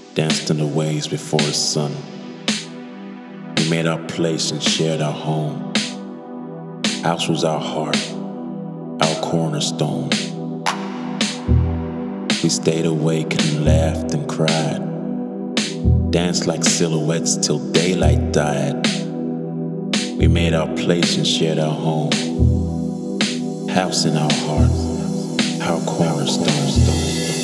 danced in the waves before the sun. We made our place and shared our home. House was our heart, our cornerstone. We stayed awake and laughed and cried, danced like silhouettes till daylight died. We made our place and shared our home. House in our heart, our cornerstone.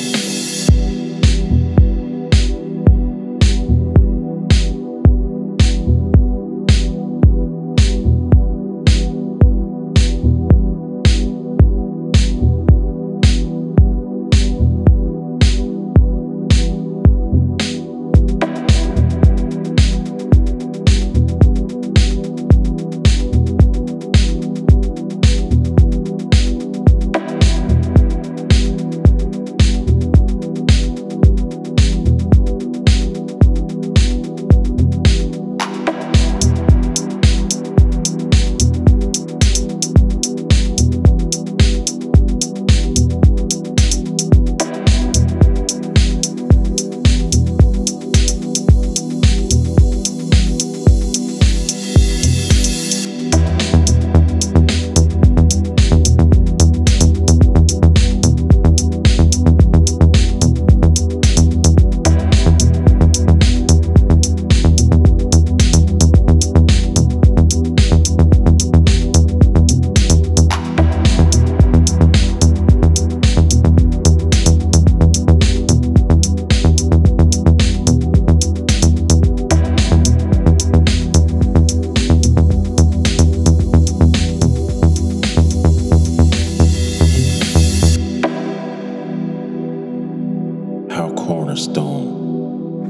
Our cornerstone.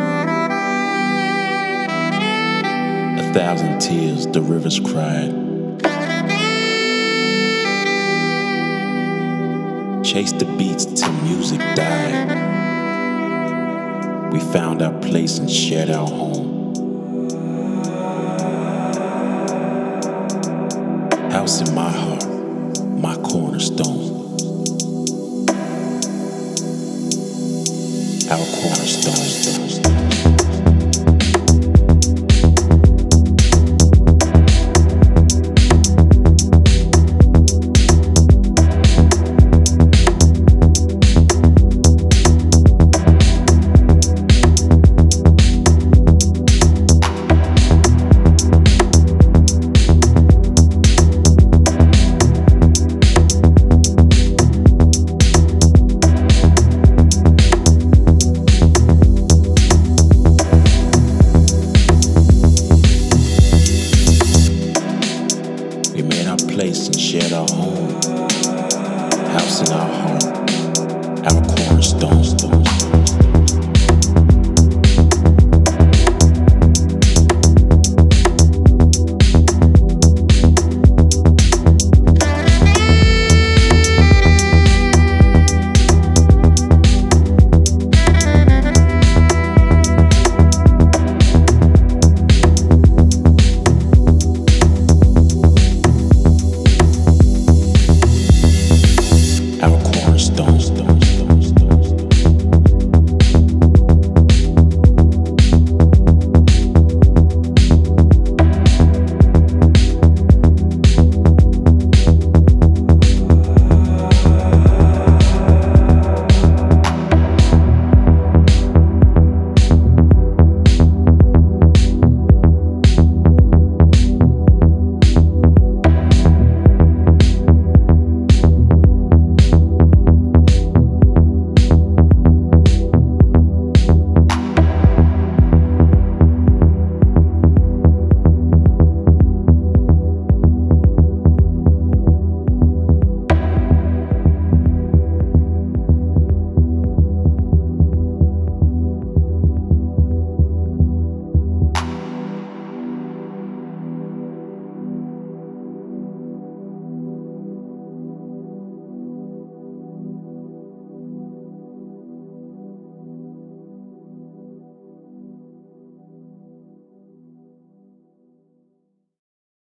1,000 tears the rivers cried. Chased the beats till music died. We found our place and shared our home. House in my heart, my cornerstone. Our cornerstone. We made our place and shared our home. House in our heart, our cornerstone.